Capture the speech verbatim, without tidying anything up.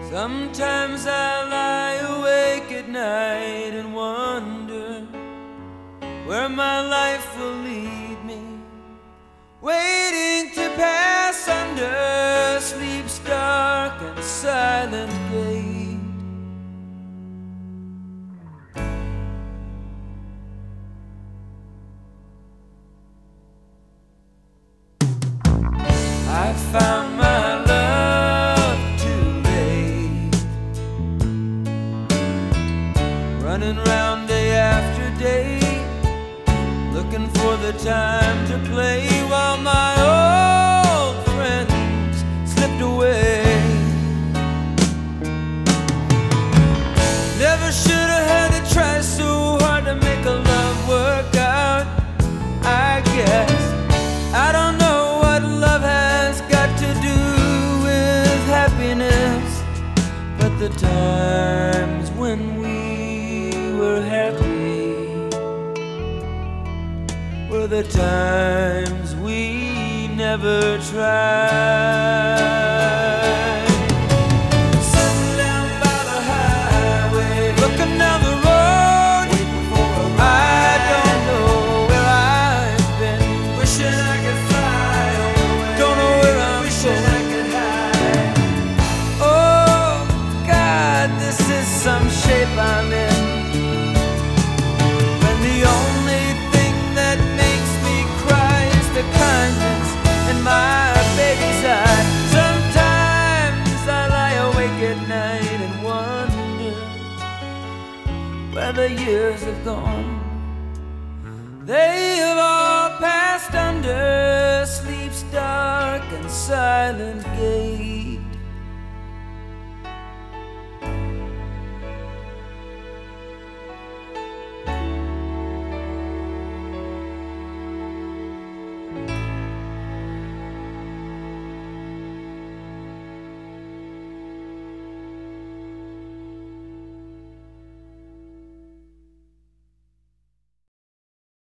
Sometimes I lie awake at night and wonder where my life will lead me, waiting to pass under sleep's dark and silent gate. I found my love too late, running round day after day, looking for the time to play while my old friends slipped away. Never should have had to try so hard to make a love work out, I guess. I don't know what love has got to do with happiness, but the times when we were happy were the times we never tried. Sitting down by the highway, looking down the road, waiting for a ride. I don't know where I've been, wishing I could fly away. Don't know where I'm wishing I could hide. Oh God, this is some shape I'm in, when the only thing that makes me cry is the kindness in my baby's eye. Sometimes I lie awake at night and wonder where the years have gone. They have all passed under sleep's dark and silent gate.